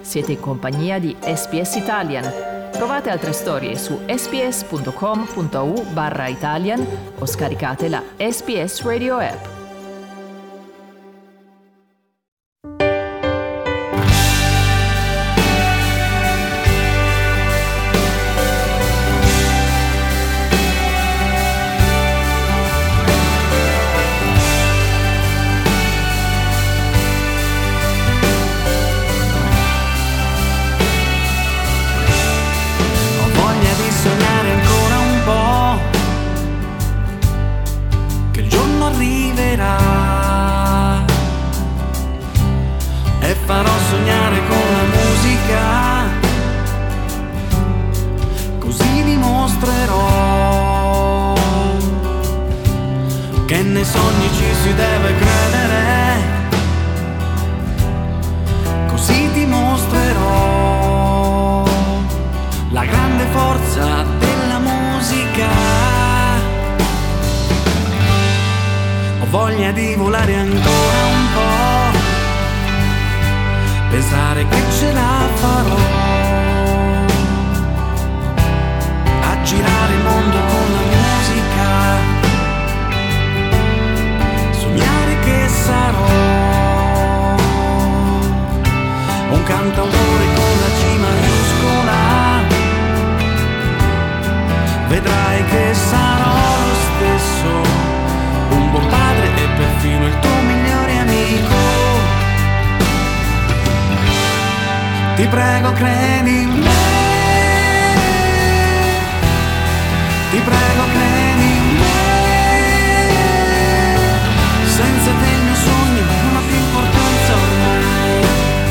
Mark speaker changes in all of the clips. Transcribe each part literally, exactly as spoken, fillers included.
Speaker 1: Siete in compagnia di S B S Italian. Trovate altre storie su sbs.com.au barra Italian o scaricate la S B S Radio app.
Speaker 2: E farò sognare con la musica, così dimostrerò che nei sogni ci si deve credere, così dimostrerò la grande forza della musica. Ho voglia di volare ancora un po', pensare che ce la farò, a girare il mondo con la musica, sognare che sarò un cantautore con la C maiuscola, vedrai che sarò lo stesso, un buon padre e perfino il tuo migliore amico. Ti prego credi in me, ti prego credi in me, senza te il mio sogno non ha più importanza ormai.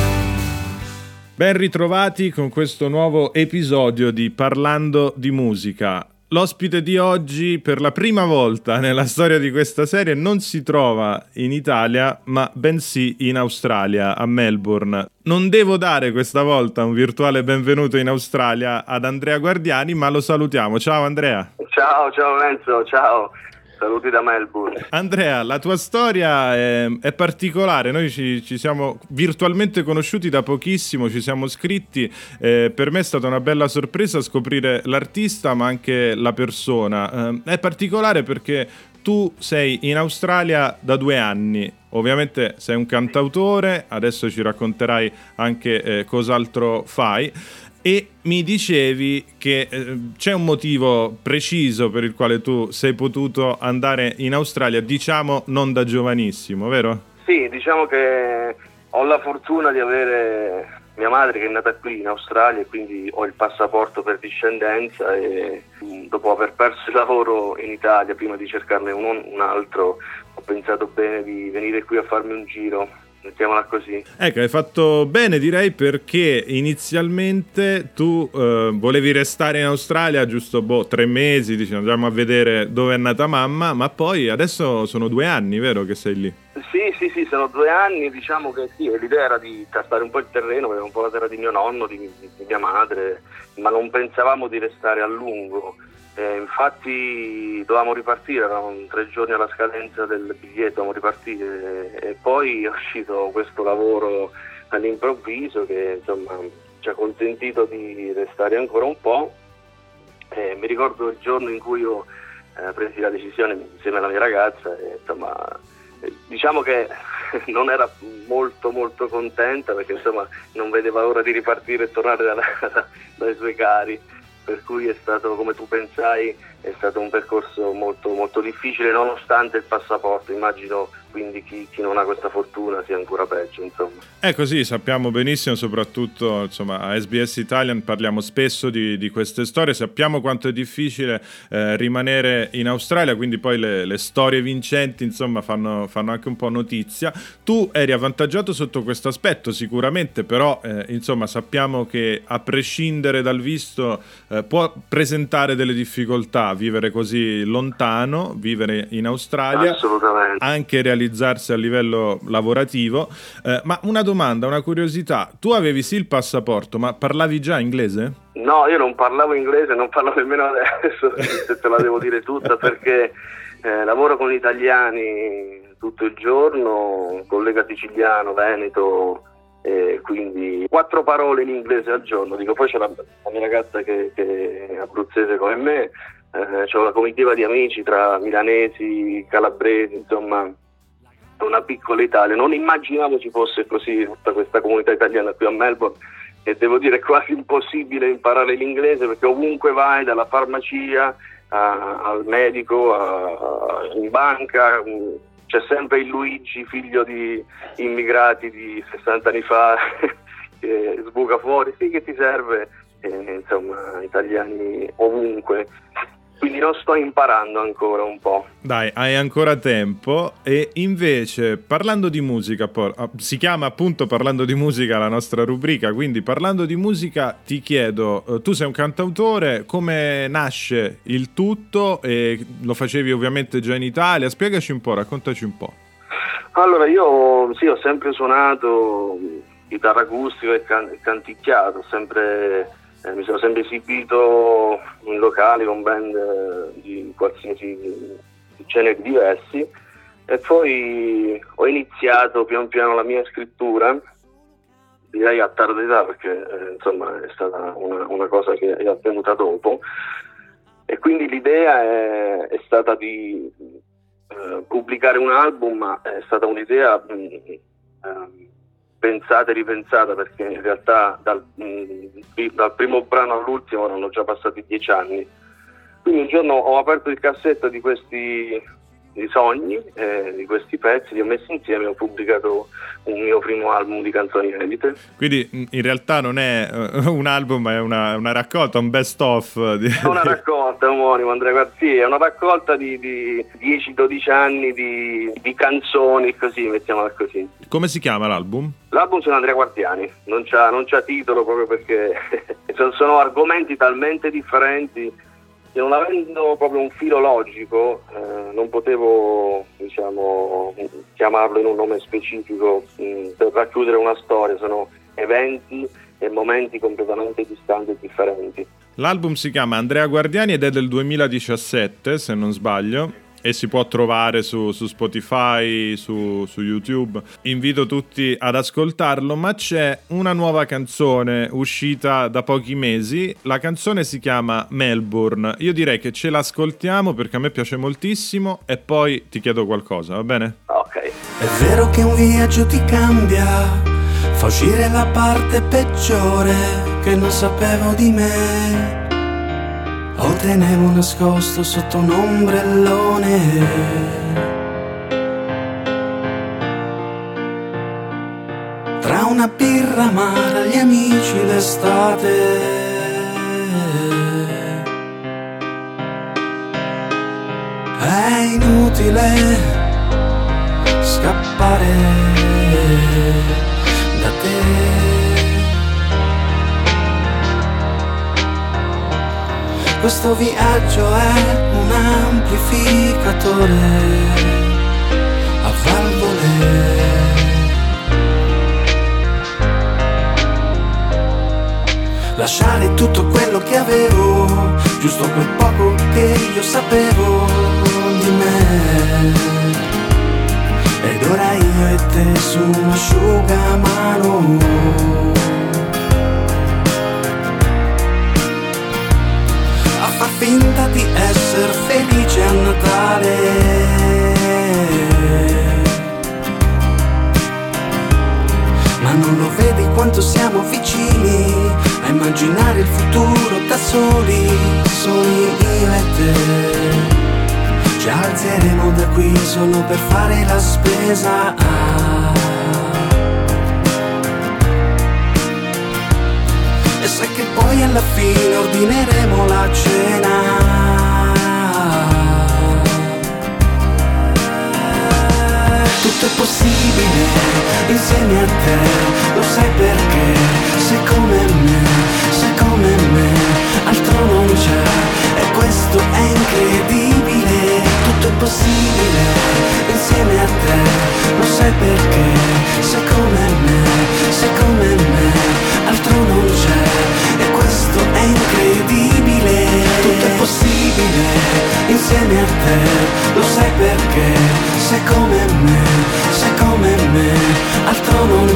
Speaker 3: Ben ritrovati con questo nuovo episodio di Parlando di Musica. L'ospite di oggi, per la prima volta nella storia di questa serie, non si trova in Italia, ma bensì in Australia, a Melbourne. Non devo dare questa volta un virtuale benvenuto in Australia ad Andrea Guardiani, ma lo salutiamo. Ciao Andrea.
Speaker 4: Ciao, ciao Lorenzo, ciao. Saluti da Melbourne.
Speaker 3: Andrea, la tua storia è, è particolare, noi ci, ci siamo virtualmente conosciuti da pochissimo, ci siamo scritti, eh, per me è stata una bella sorpresa scoprire l'artista ma anche la persona. Eh, è particolare perché tu sei in Australia da due anni, ovviamente sei un cantautore, adesso ci racconterai anche eh, cos'altro fai. E mi dicevi che eh, c'è un motivo preciso per il quale tu sei potuto andare in Australia, diciamo non da giovanissimo, vero?
Speaker 4: Sì, diciamo che ho la fortuna di avere mia madre che è nata qui in Australia e quindi ho il passaporto per discendenza e dopo aver perso il lavoro in Italia, prima di cercarne un, un altro, ho pensato bene di venire qui a farmi un giro. Mettiamola così.
Speaker 3: Ecco, hai fatto bene direi, perché inizialmente tu eh, volevi restare in Australia giusto boh, tre mesi, dici andiamo a vedere dove è nata mamma, ma poi adesso sono due anni, vero che sei lì?
Speaker 4: Sì, sì, sì, sono due anni, diciamo che sì, l'idea era di tastare un po' il terreno, aveva un po' la terra di mio nonno, di, di mia madre, ma non pensavamo di restare a lungo. Eh, infatti dovevamo ripartire, erano tre giorni alla scadenza del biglietto, dovevamo ripartire e poi è uscito questo lavoro all'improvviso che insomma ci ha consentito di restare ancora un po'. Eh, mi ricordo il giorno in cui ho eh, preso la decisione insieme alla mia ragazza e insomma eh, diciamo che non era molto molto contenta perché insomma non vedeva l'ora di ripartire e tornare dalla, dai suoi cari. Per cui è stato, come tu pensai, è stato un percorso molto molto difficile nonostante il passaporto. Immagino quindi chi, chi non ha questa fortuna sia ancora peggio, insomma.
Speaker 3: È così, sappiamo benissimo, soprattutto insomma a S B S Italian parliamo spesso di, di queste storie, sappiamo quanto è difficile eh, rimanere in Australia, quindi poi le, le storie vincenti insomma fanno, fanno anche un po' notizia. Tu eri avvantaggiato sotto questo aspetto sicuramente, però eh, insomma sappiamo che a prescindere dal visto eh, può presentare delle difficoltà vivere così lontano, vivere in Australia,
Speaker 4: assolutamente,
Speaker 3: anche realizzarsi a livello lavorativo. Eh, ma una domanda, una curiosità, tu avevi sì il passaporto, ma parlavi già inglese?
Speaker 4: No, io non parlavo inglese, non parlo nemmeno adesso, se te la devo dire tutta, perché eh, lavoro con gli italiani tutto il giorno, un collega siciliano, veneto, e quindi quattro parole in inglese al giorno. Dico, poi c'è la, la mia ragazza che, che è abruzzese come me, eh, c'è una comitiva di amici tra milanesi, calabresi, insomma una piccola Italia. Non immaginavo ci fosse così tutta questa comunità italiana qui a Melbourne, e devo dire è quasi impossibile imparare l'inglese, perché ovunque vai, dalla farmacia a, al medico, a, a, in banca, c'è sempre il Luigi, figlio di immigrati di sessanta anni fa, che sbuca fuori, sì, che ti serve, e, insomma, italiani ovunque. Quindi non sto imparando ancora un po'.
Speaker 3: Dai, hai ancora tempo. E invece, parlando di musica, si chiama appunto Parlando di musica la nostra rubrica, quindi parlando di musica ti chiedo, tu sei un cantautore, come nasce il tutto? E lo facevi ovviamente già in Italia, spiegaci un po', raccontaci un po'.
Speaker 4: Allora, io sì, ho sempre suonato chitarra acustica e can- canticchiato, sempre... Eh, mi sono sempre esibito in locali con band eh, di qualsiasi generi diversi, e poi ho iniziato pian piano la mia scrittura, direi a tarda età, perché eh, insomma è stata una, una cosa che è avvenuta dopo, e quindi l'idea è, è stata di eh, pubblicare un album, ma è stata un'idea mh, eh, pensata e ripensata, perché in realtà dal, mh, dal primo brano all'ultimo erano già passati dieci anni. Quindi un giorno ho aperto il cassetto di questi di sogni, eh, di questi pezzi, li ho messi insieme e ho pubblicato un mio primo album di canzoni inedite.
Speaker 3: Quindi in realtà non è uh, un album, ma è una, una raccolta, un best of. Di...
Speaker 4: È una raccolta, omonimo Andrea Quartieri, è una raccolta di, di dieci dodici anni di, di canzoni, così, mettiamola così.
Speaker 3: Come si chiama l'album?
Speaker 4: L'album sono Andrea Quartiani, non c'ha, non c'ha titolo, proprio perché sono, sono argomenti talmente differenti che, non avendo proprio un filo logico, eh, non potevo, diciamo, chiamarlo in un nome specifico mh, per racchiudere una storia. Sono eventi e momenti completamente distanti e differenti.
Speaker 3: L'album si chiama Andrea Quartiani ed è del duemiladiciassette, se non sbaglio, e si può trovare su, su Spotify, su, su YouTube. Invito tutti ad ascoltarlo, ma c'è una nuova canzone uscita da pochi mesi. La canzone si chiama Melbourne. Io direi che ce l'ascoltiamo perché a me piace moltissimo e poi ti chiedo qualcosa, va bene?
Speaker 4: Ok.
Speaker 2: È vero che un viaggio ti cambia, fa uscire la parte peggiore che non sapevo di me. O tenevo nascosto sotto un ombrellone. Tra una birra amara, gli amici, l'estate. È inutile scappare da te. Questo viaggio è un amplificatore a valvole. Lasciare tutto quello che avevo, giusto quel poco che io sapevo di me. Ed ora io e te su un asciugamano. Finta di essere felice a Natale, ma non lo vedi quanto siamo vicini a immaginare il futuro da soli, soli io e te. Ci alzeremo da qui solo per fare la spesa. E sai che poi alla fine ordineremo la cena. Tutto è possibile insieme a te, lo sai perché? Sei come me, sei come me, altro non c'è, e questo è incredibile. Tutto è possibile insieme a te, lo sai perché? Sei come me, sei come me, altro non c'è, e questo è incredibile. Tutto è possibile insieme a te, lo sai perché? Sei come me, sei come me, altro non c'è,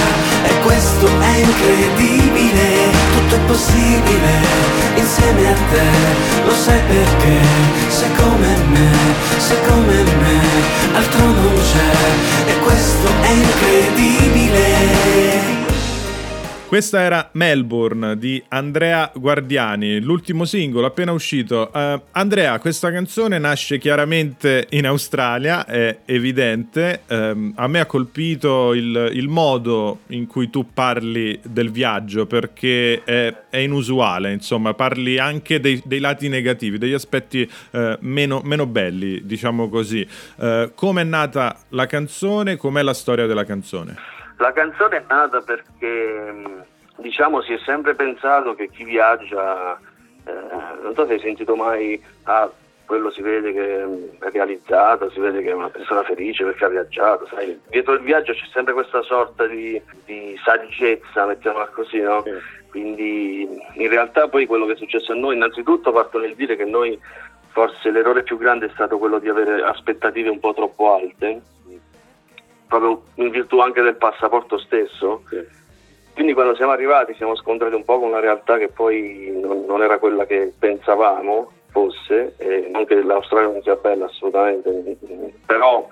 Speaker 2: e questo è incredibile. Tutto è possibile insieme a te, lo sai perché? Sei come me, sei come me, altro non c'è, e questo è incredibile.
Speaker 3: Questa era Melbourne di Andrea Guardiani, l'ultimo singolo appena uscito. Uh, Andrea, questa canzone nasce chiaramente in Australia, è evidente. Um, a me ha colpito il, il modo in cui tu parli del viaggio, perché è, è inusuale, insomma, parli anche dei, dei lati negativi, degli aspetti uh, meno, meno belli, diciamo così. Uh, come è nata la canzone, com'è la storia della canzone?
Speaker 4: La canzone è nata perché, diciamo, si è sempre pensato che chi viaggia, eh, non so se hai sentito mai, ah, quello si vede che è realizzato, si vede che è una persona felice perché ha viaggiato, sai, dietro il viaggio c'è sempre questa sorta di, di saggezza, mettiamola così, no? Sì. Quindi in realtà poi quello che è successo a noi, innanzitutto parto nel dire che noi, forse l'errore più grande è stato quello di avere aspettative un po' troppo alte, proprio in virtù anche del passaporto stesso. Sì. Quindi quando siamo arrivati siamo scontrati un po' con una realtà che poi non, non era quella che pensavamo fosse, e non che l'Australia non sia bella assolutamente, però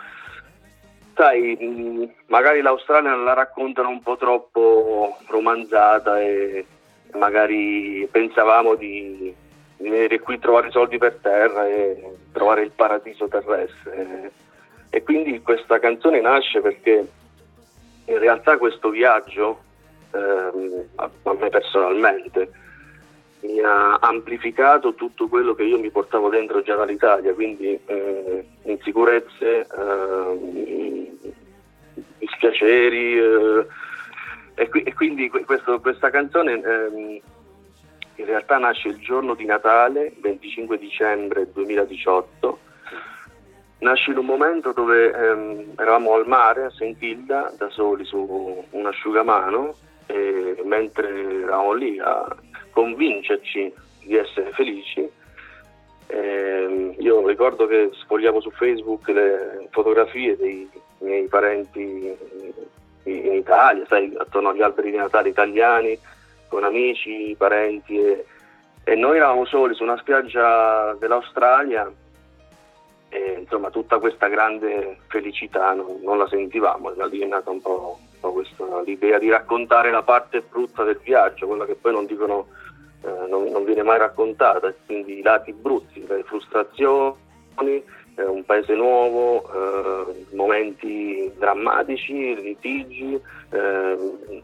Speaker 4: sai, magari l'Australia la raccontano un po' troppo romanzata e magari pensavamo di, di venire qui, trovare soldi per terra e trovare il paradiso terrestre. E quindi questa canzone nasce perché in realtà questo viaggio, ehm, a, a me personalmente, mi ha amplificato tutto quello che io mi portavo dentro già dall'Italia, quindi eh, insicurezze, eh, dispiaceri, eh, e, qui, e quindi questo, questa canzone eh, in realtà nasce il giorno di Natale, venticinque dicembre duemiladiciotto. Nasce in un momento dove ehm, eravamo al mare a Saint Kilda da soli su un asciugamano, e mentre eravamo lì a convincerci di essere felici, ehm, io ricordo che sfogliavo su Facebook le fotografie dei miei parenti in Italia, sai, attorno agli alberi di Natale italiani, con amici, parenti, e, e noi eravamo soli su una spiaggia dell'Australia. E, insomma, tutta questa grande felicità non, non la sentivamo, da lì è nata un po', un po' questa, l'idea di raccontare la parte brutta del viaggio, quella che poi non dicono, eh, non, non viene mai raccontata, quindi i lati brutti, le frustrazioni, eh, un paese nuovo, eh, momenti drammatici, litigi, eh,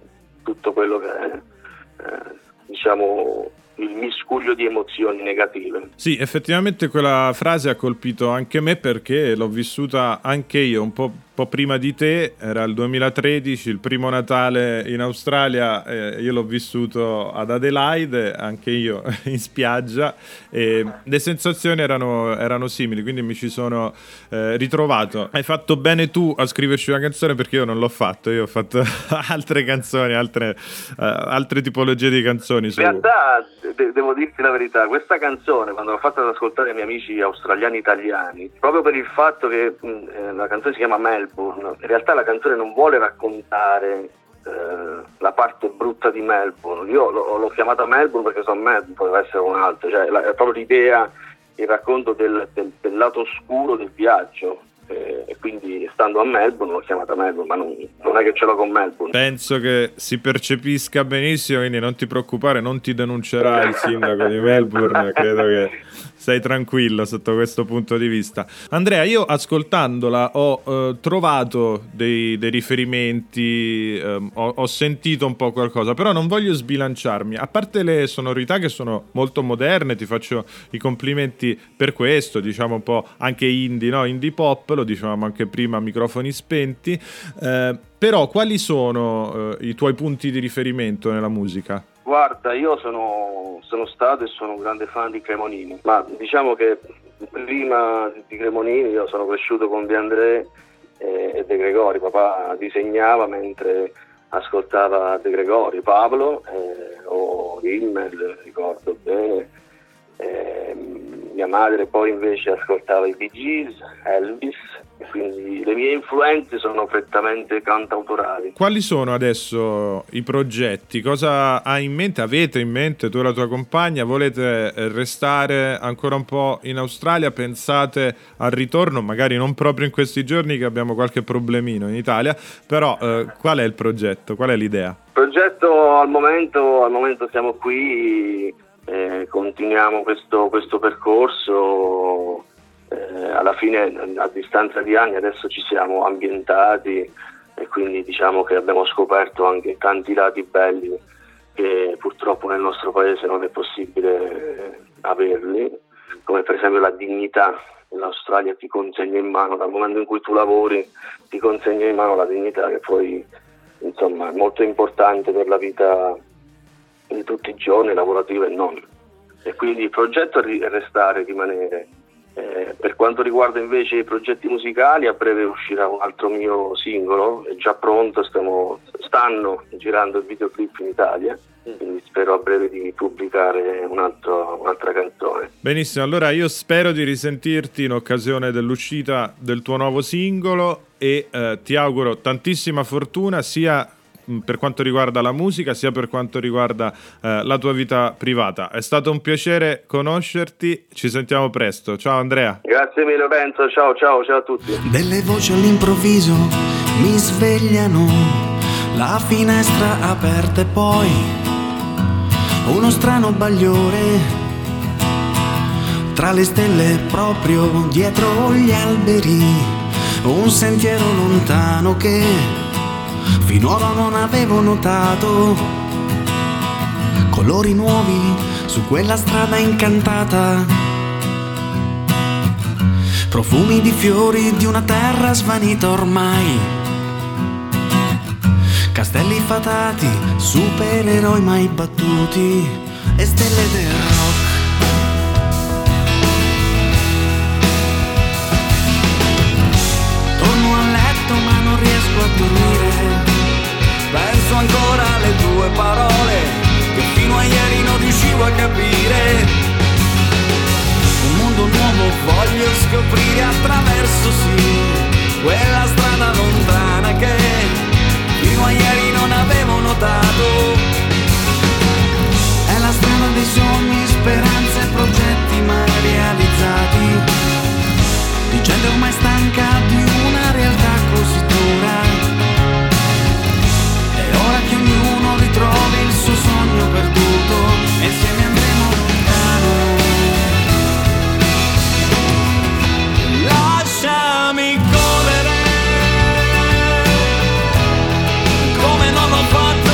Speaker 4: tutto quello che è, eh, diciamo, il miscuglio di emozioni negative.
Speaker 3: Sì, effettivamente quella frase ha colpito anche me, perché l'ho vissuta anche io un po', po' prima di te. Era il duemilatredici, il primo Natale in Australia, eh, io l'ho vissuto ad Adelaide, anche io in spiaggia, e le sensazioni erano, erano simili, quindi mi ci sono eh, ritrovato. Hai fatto bene tu a scriverci una canzone, perché io non l'ho fatto, io ho fatto altre canzoni, altre, uh, altre tipologie di canzoni. Su...
Speaker 4: In realtà de- devo dirti la verità, questa canzone quando l'ho fatta ad ascoltare ai miei amici australiani italiani, proprio per il fatto che mh, la canzone si chiama Melbourne, in realtà la canzone non vuole raccontare eh, la parte brutta di Melbourne. Io l'ho, l'ho chiamata Melbourne perché sono Melbourne, poteva essere un'altra, cioè la, è proprio l'idea, il racconto del, del, del lato oscuro del viaggio. E quindi stando a Melbourne l'ho chiamata Melbourne, ma non, non è che ce l'ho con Melbourne.
Speaker 3: Penso che si percepisca benissimo, quindi non ti preoccupare, non ti denuncerà il sindaco di Melbourne, credo che sei tranquillo sotto questo punto di vista. Andrea, io ascoltandola ho eh, trovato dei, dei riferimenti, eh, ho, ho sentito un po' qualcosa, però non voglio sbilanciarmi, a parte le sonorità che sono molto moderne, ti faccio i complimenti per questo, diciamo un po' anche indie, no? Indie pop, lo dicevamo anche prima, microfoni spenti, eh, però quali sono eh, i tuoi punti di riferimento nella musica?
Speaker 4: Guarda, io sono, sono stato e sono un grande fan di Cremonini, ma diciamo che prima di Cremonini io sono cresciuto con De André e, e De Gregori. Papà disegnava mentre ascoltava De Gregori, Pablo eh, o Himmel, ricordo bene. Eh, mia madre poi invece ascoltava i Bee Gees, Elvis, quindi le mie influenze sono prettamente cantautorali.
Speaker 3: Quali sono adesso i progetti? Cosa hai in mente? Avete in mente tu e la tua compagna? Volete restare ancora un po' in Australia? Pensate al ritorno? Magari non proprio in questi giorni che abbiamo qualche problemino in Italia, però eh, qual è il progetto? Qual è l'idea?
Speaker 4: Il progetto al momento, al momento siamo qui, eh, continuiamo questo, questo percorso. Eh, alla fine, a distanza di anni, adesso ci siamo ambientati e quindi diciamo che abbiamo scoperto anche tanti lati belli che purtroppo nel nostro paese non è possibile averli, come per esempio la dignità. L'Australia ti consegna in mano, dal momento in cui tu lavori, ti consegna in mano la dignità, che poi insomma è molto importante per la vita di tutti i giorni, lavorativa e non. E quindi il progetto è restare, rimanere. Eh, per quanto riguarda invece i progetti musicali, a breve uscirà un altro mio singolo, è già pronto, stiamo, stanno girando il videoclip in Italia, quindi spero a breve di pubblicare un altro, un'altra canzone.
Speaker 3: Benissimo, allora io spero di risentirti in occasione dell'uscita del tuo nuovo singolo e eh, ti auguro tantissima fortuna sia per quanto riguarda la musica sia per quanto riguarda eh, la tua vita privata. È stato un piacere conoscerti, ci sentiamo presto. Ciao Andrea.
Speaker 4: Grazie mille Lorenzo, ciao ciao ciao a tutti.
Speaker 2: Delle voci all'improvviso mi svegliano, la finestra aperta e poi uno strano bagliore tra le stelle proprio dietro gli alberi, un sentiero lontano che finora non avevo notato, colori nuovi su quella strada incantata, profumi di fiori di una terra svanita ormai, castelli fatati, supereroi mai battuti e stelle del rock. Torno a letto ma non riesco a dormire, penso ancora alle tue parole che fino a ieri non riuscivo a capire. Un mondo nuovo voglio scoprire attraverso sì quella strada lontana che fino a ieri non avevo notato. È la strada dei sogni, speranze e progetti mai realizzati, di gente ormai stanca di una realtà così dura. Ora che ognuno ritrovi il suo sogno perduto e insieme andremo lontano. Lasciami correre come non l'ho fatto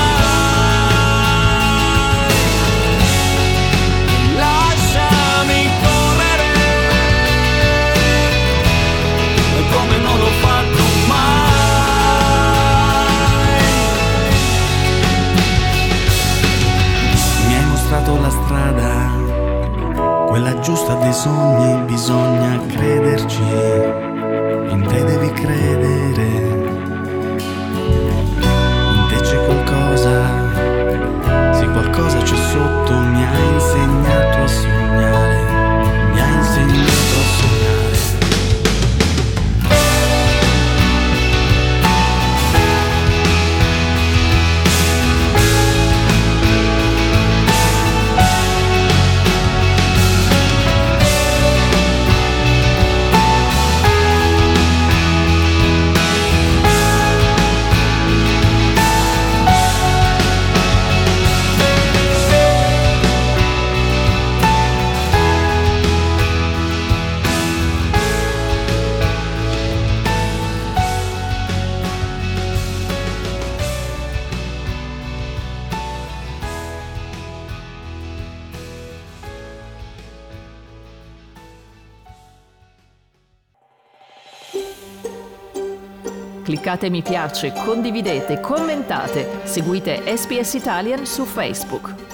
Speaker 2: mai. Lasciami correre come non l'ho fatto mai. La strada, quella giusta dei sogni, bisogna crederci, in te devi credere, in te c'è qualcosa, sì qualcosa c'è sotto, mi ha insegnato a sognare, mi ha insegnato a sognare.
Speaker 1: Cliccate mi piace, condividete, commentate, seguite S B S Italian su Facebook.